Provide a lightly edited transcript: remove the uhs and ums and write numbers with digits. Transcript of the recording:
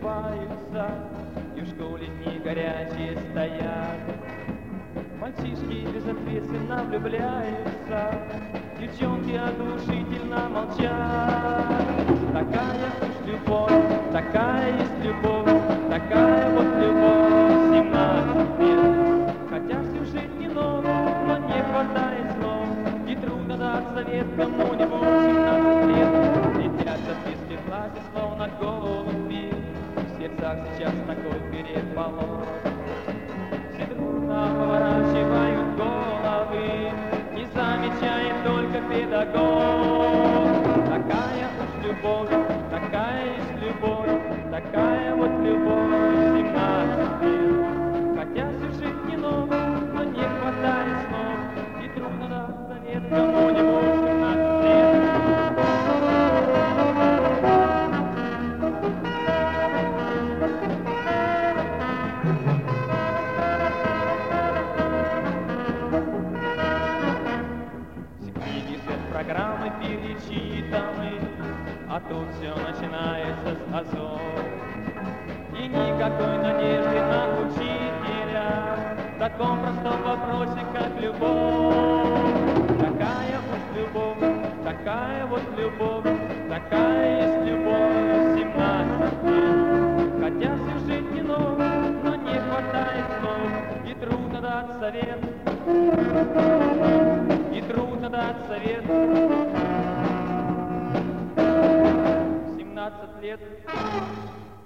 купаются, и в школе дни горячие стоят. Мальчишки безответственно влюбляются, девчонки оглушительно молчат. Такая уж любовь, такая есть любовь, такая вот любовь, 17 лет. Хотя сюжет не нов, но не хватает слов, и трудно дать совет кому-нибудь 17 лет. Летят записки в классе, словно голуби, в сердцах сейчас такой переполох. Все дружно поворачивают головы, не замечает только педагог. Такая уж любовь, такая есть любовь, такая вот любовь, 17 лет. Хотя сюжет не нов, но не хватает слов, и трудно дать совет кому-нибудь 17 лет. Программы перечитаны, а тут все начинается с азов. И никакой надежды на учителя в таком простом вопросе, как любовь. Такая уж любовь, такая вот любовь, такая есть любовь, 17 лет. Хотя сюжет не нов, но не хватает слов, и трудно дать совет. И трудно дать совет. 17 лет.